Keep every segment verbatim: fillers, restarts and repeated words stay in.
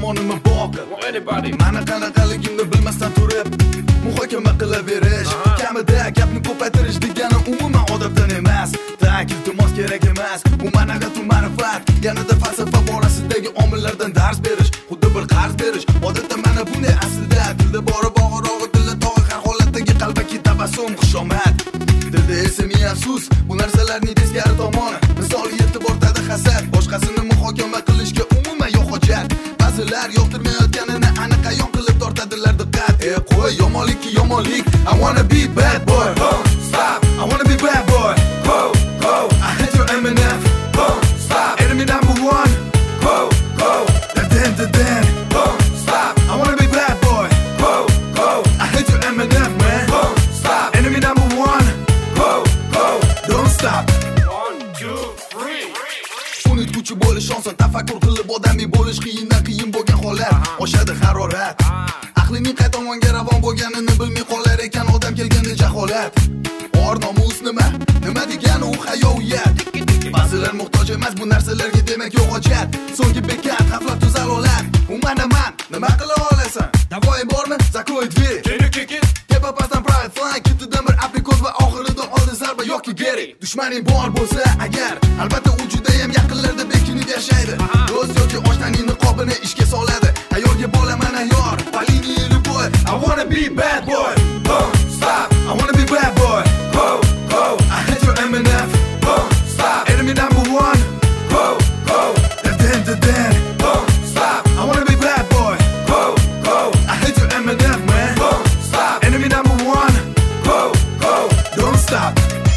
tomonimni boqib Anybody Mana qanaqaligimni bilmasdan turib muhokama qilaverish, kamida gapni ko'paytirish degani umuman odobdan emas. Tak iltimos kerak emas, u ma'naviyat va ma'rifat, yanada falsafa borasidagi omillardan dars berish, xuddi bir qarz berish. Odatda mana bunday aslida tilda bori bog'irog'i, tilda tog'i har holatdagi qalbaki tabassum, xushomad. Dilda esa ming afsus, bu narsalarning teskari tomoni. Misol yetib ortadi hasad, boshqasini muhokama qilishga umuman yo'q hojat. Ba'zilar yoqtirmayotganini aniq ayon qilib tortadilar diqqat. Ey qo'y, yomonlikki yomonlik. I wanna be bad boy. Boom, stop. I wanna be bad boy. Go, go. I hate your M and F. Boom, stop. Enemy number one. Go, go. Da dan da dan. Boom, stop. I wanna be bad boy. Go, go. I hate your M and F, man. Boom, stop. Enemy number one. Go, go. Don't stop. One, two, three Unutguchi bo'lish oson, tafakkur qilib odamiy bo'lish qiyindan qiyin bo'lgan holat. Oshadi harorat. Aqlining qay tomonga ravon bo'lganini bilmay qolar ekan odam kelganda jaholat. Or nomus nima? Nima degani u hayoyat? Ba'zilar muhtoj emas bu narsalarga, demak yo'q hojat. So'nggi bekat, g'aflat tuzalolat. U mana man, nima qila olasan? Davoyim bormi? Zakroy dveri. Can you kick it? Kepa pasdan private flying, ketidan bir aprikot va oxirida oldi zarba yoki geri. Dushmaning bor bo'lsa agar, albatta u juda ham yaqinlarda bekinib yashaydi. Do'st yoki oshnaning niqobini ishga soladi. Ayolga bolaman ayyor, paliniyli boy. I wanna be bad boy. Boom, stop. I wanna be bad boy. Go, go. I hate your M and F. Boom, stop. Enemy number one. Go, go. Da dan da dan. Boom, stop. I wanna be bad boy. Go, go. I hate your M and F, man. Boom, stop. Enemy number one. Go, go. Don't stop.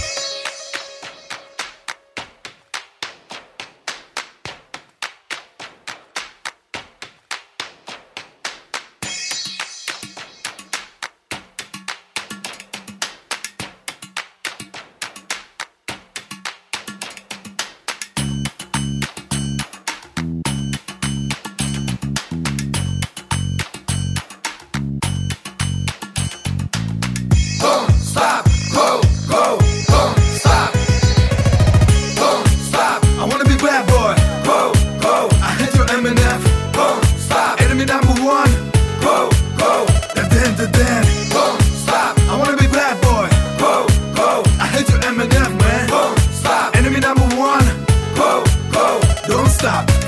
Enemy number one. Go, go. Da dan da dan. Boom, stop. I wanna be bad boy. Go, go. I hate your M and F, man. Boom, stop. Enemy number one. Go, go. Don't stop.